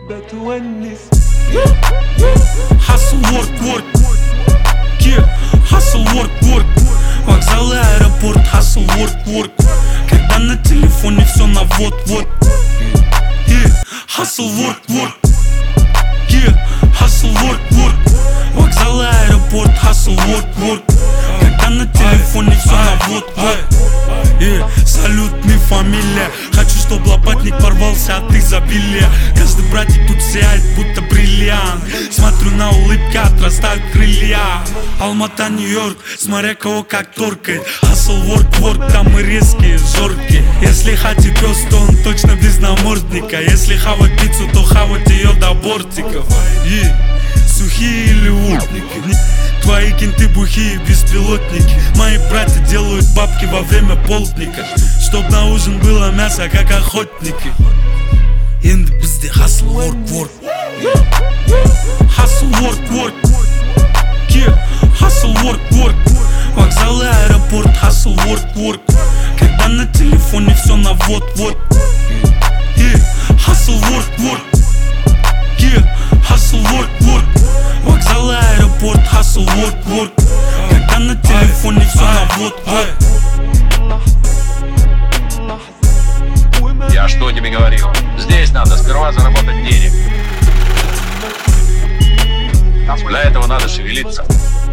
بتونس. Hustle, work, work. Yeah, hustle, work, work. Вокзал и аэропорт, hustle, work, work. Когда на телефоне все на вот-вот. Yeah, hustle, work, work. Yeah, hustle, work, work. Вокзал и аэропорт, hustle, work, work. Когда на телефоне все на вот-вот. Салют, ми фамилия. Хочу, чтоб лопатник порвался от изобилия. Каждый братик тут сияет, будто бриллиант. Смотрю на улыбки, отрастают крылья. Алмата, Нью-Йорк, смотря кого как торкает. Hustle, work, work, там мы резкие, зоркие. Если хати пес, то он точно без намордника. Если хавать пиццу, то хавать ее до бортиков. Сухие или утники. Твои кенты бухие, беспилотники. Мои братья делают бабки во время полдника. Чтоб на ужин было мясо, как охотники. In the пизде, hustle, work, work. Hustle, work, work. Yeah, hustle, work, work. Вокзал и аэропорт, hustle, work, work. Когда на телефоне все на вот-вот. Yeah, hustle, work, work. Yeah, hustle, work, work. Вокзал и аэропорт, hustle, work, work. Когда на телефоне все на вот-вот. Я что тебе говорил? Здесь надо сперва заработать денег. Для этого надо шевелиться.